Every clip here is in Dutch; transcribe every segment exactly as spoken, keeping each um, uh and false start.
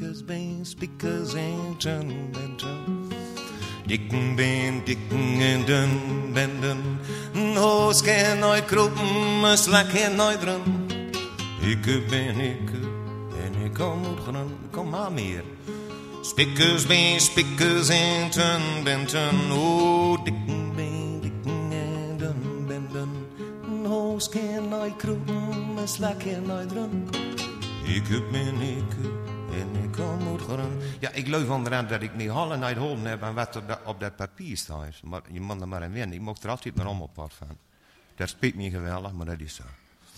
Spikkers been, spikkers en dun en dun. Dikken ben, dikken en dun en dun. Een hoos kan nooit kroppen, een slak kan nooit drum. Ik ben ik en ik kom uit grun, kom maar meer. Spikkers ben, spikkers en dun en dun. Oh, dikken ben, dikken en dun en dun. Een hoos kan nooit kroppen, een slak kan nooit drum. Ik ben ik en ik kom uit grun. Ja, ik leuf onderaan dat ik niet hallen naar het holen heb en wat er op dat papier staat. Maar je moet er maar aan wennen. Ik mocht er altijd maar om op wat van. Dat speelt me geweldig, maar dat is zo.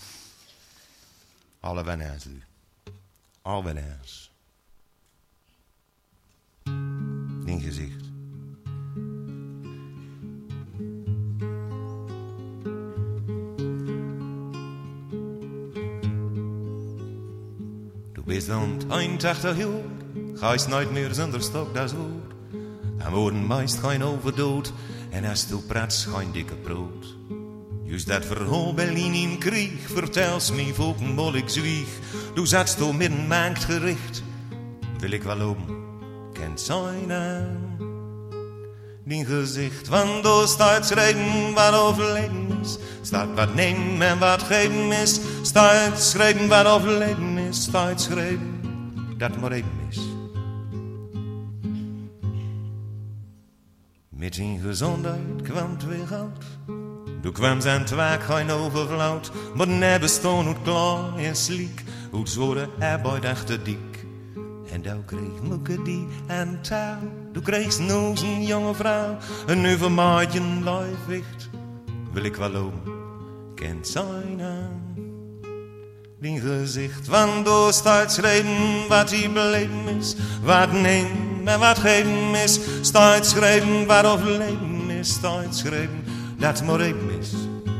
Alle wel eens, u. Al wel eens. In gezicht. Du bist und eenentachtig jaar, gehst nooit meer zonder stok, dat is goed. En worden meist geen overdood, en als du praat, geen dikke brood. Juist dat verhaal Berlin in Krieg, vertels me volken bol ik zwieg. Du zatst door midden maakt gericht, wil ik wel open, kent zijn aan. Die gezicht van door staat schrijven wat overleden is. Staat wat nemen en wat geven is. Staat schrijven wat overleden is. Staat schrijven dat maar even is. Met zijn gezondheid kwam het weer goud. Toen kwam zijn twaak geen overvloed. Maar ne bestond uit klaar en sliek. Uit zware arbeid achter dik. En dan kreeg moeke die aan touw. Toen kreeg nog een jonge vrouw. Een nieuwe maatje lijfwicht. Wil ik wel om, kent zijn aan. Die gezicht van door staat schrijven wat hij beleven is. Wat neem en wat geven is. Staat schrijven wat overleven is. Staat schrijven dat maar even is.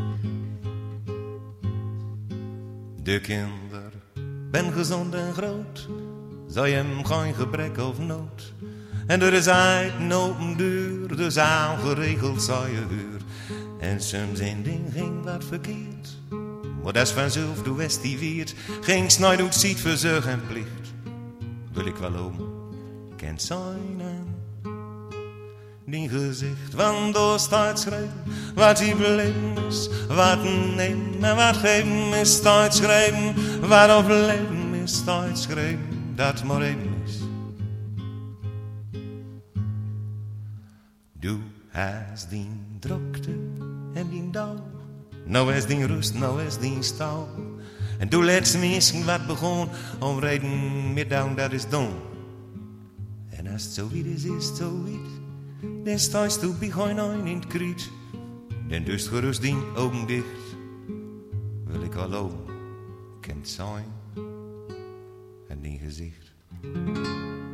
De kinder ben gezond en groot. Zou je hem geen gebrek of nood. En er is uit een open deur. Dus aangeregeld zou je huur. En soms een ding ging wat verkeerd. Maar dat is vanzelf, doe west die weert. Ging snijden hoe het ziet voor zorg en plicht. Wil ik wel om, kent zijn aan. Die gezicht van door staat schrijven. Wat hij beleven is. Wat nemen en wat geven is. Staat schrijven. Wat overleven is. Staat schrijven. Dat maar even is. Du has die drukte en die dauw. Nou is die rust, nou is die stouw. En du laatst misschien wat begon. Om reden middag dat is doen. En als het zo wit is, is het zo wit. Dan staat du bij geen een in het kriet. Dan dus gerust die ogen dicht. Wil ik al open, kent zijn. En die gezicht.